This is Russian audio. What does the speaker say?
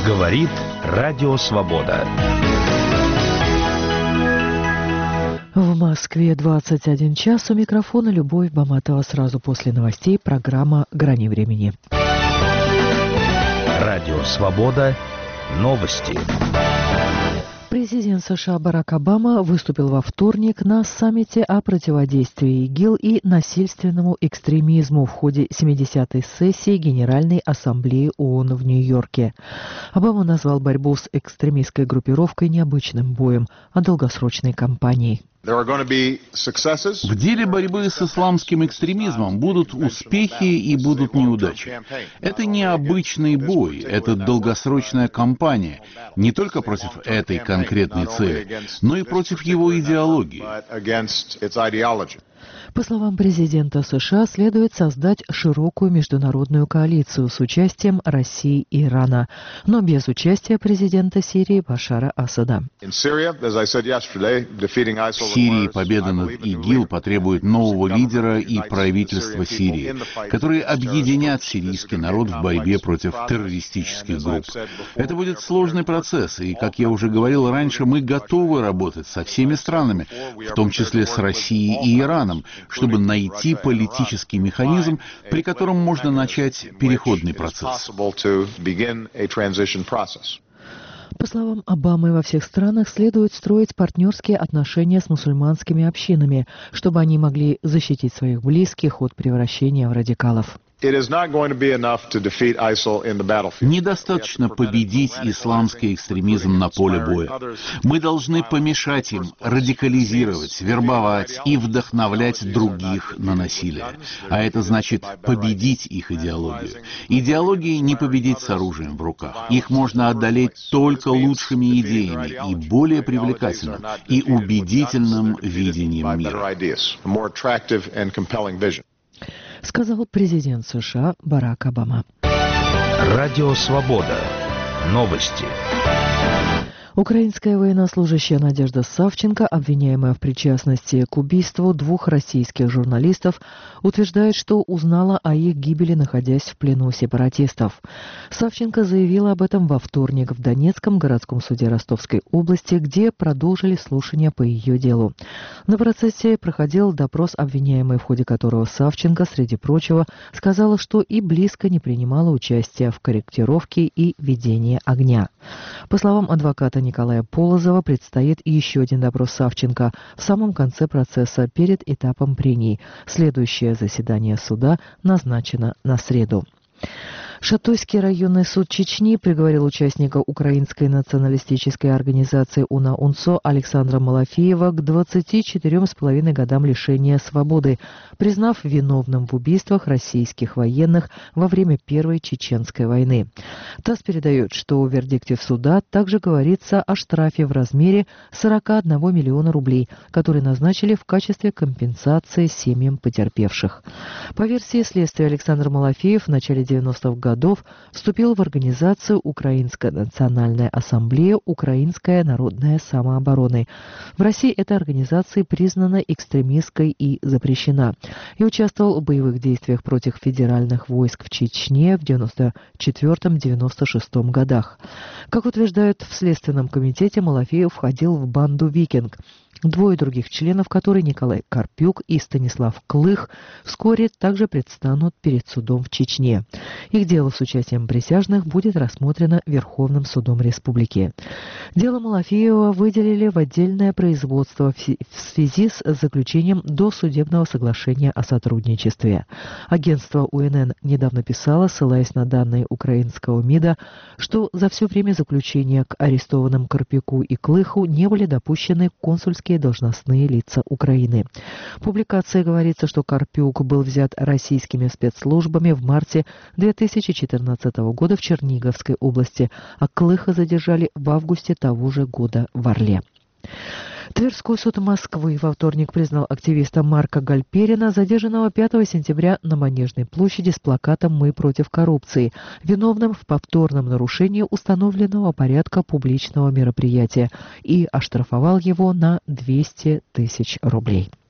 Говорит Радио Свобода. В Москве 21 час. У микрофона Любовь Баматова. Сразу после новостей программа «Грани времени». Радио Свобода. Новости. Президент США Барак Обама выступил во вторник на саммите о противодействии ИГИЛ и насильственному экстремизму в ходе 70-й сессии Генеральной Ассамблеи ООН в Нью-Йорке. Обама назвал борьбу с экстремистской группировкой необычным боем, а долгосрочной кампанией. В деле борьбы с исламским экстремизмом будут успехи и будут неудачи. Это не обычный бой, это долгосрочная кампания, не только против этой конкретной цели, но и против его идеологии. По словам президента США, следует создать широкую международную коалицию с участием России и Ирана, но без участия президента Сирии Башара Асада. В Сирии победа над ИГИЛ потребует нового лидера и правительства Сирии, которые объединят сирийский народ в борьбе против террористических групп. Это будет сложный процесс, и, как я уже говорил раньше, мы готовы работать со всеми странами, в том числе с Россией и Ираном, чтобы найти политический механизм, при котором можно начать переходный процесс. По словам Обамы, во всех странах следует строить партнерские отношения с мусульманскими общинами, чтобы они могли защитить своих близких от превращения в радикалов. Недостаточно победить исламский экстремизм на поле боя. Мы должны помешать им радикализировать, вербовать и вдохновлять других на насилие. А это значит победить их идеологию. Идеологии не победить с оружием в руках. Их можно одолеть только лучшими идеями и более привлекательным и убедительным видением мира. Сказал президент США Барак Обама. Радио Свобода. Новости. Украинская военнослужащая Надежда Савченко, обвиняемая в причастности к убийству двух российских журналистов, утверждает, что узнала о их гибели, находясь в плену сепаратистов. Савченко заявила об этом во вторник в Донецком городском суде Ростовской области, где продолжили слушания по ее делу. На процессе проходил допрос обвиняемой, в ходе которого Савченко, среди прочего, сказала, что и близко не принимала участия в корректировке и ведении огня. По словам адвоката Николая Полозова, предстоит еще один допрос Савченко в самом конце процесса перед этапом прений. Следующее заседание суда назначено на среду. Шатойский районный суд Чечни приговорил участника украинской националистической организации УНА-УНСО Александра Малафеева к 24,5 годам лишения свободы, признав виновным в убийствах российских военных во время Первой Чеченской войны. ТАСС передает, что в вердикте суда также говорится о штрафе в размере 41 миллиона рублей, который назначили в качестве компенсации семьям потерпевших. По версии следствия, Александр Малафеев в начале 90-х годов вступил в организацию Украинская национальная ассамблея «Украинская народная самооборона». В России эта организация признана экстремистской и запрещена, и участвовал в боевых действиях против федеральных войск в Чечне в 1994-1996 годах. Как утверждают в Следственном комитете, Малафеев входил в банду «Викинг». Двое других членов, которые Николай Карпюк и Станислав Клых, вскоре также предстанут перед судом в Чечне. Их дело с участием присяжных будет рассмотрено Верховным судом республики. Дело Малафеева выделили в отдельное производство в связи с заключением досудебного соглашения о сотрудничестве. Агентство УНН недавно писало, ссылаясь на данные украинского МИДа, что за все время заключения к арестованным Карпюку и Клыху не были допущены консульские должностные лица Украины. В публикации говорится, что Карпюк был взят российскими спецслужбами в марте 2014 года в Черниговской области, а Клыха задержали в августе того же года в Орле. Тверской суд Москвы во вторник признал активиста Марка Гальперина, задержанного 5 сентября на Манежной площади с плакатом «Мы против коррупции», виновным в повторном нарушении установленного порядка публичного мероприятия и оштрафовал его на 200 тысяч рублей.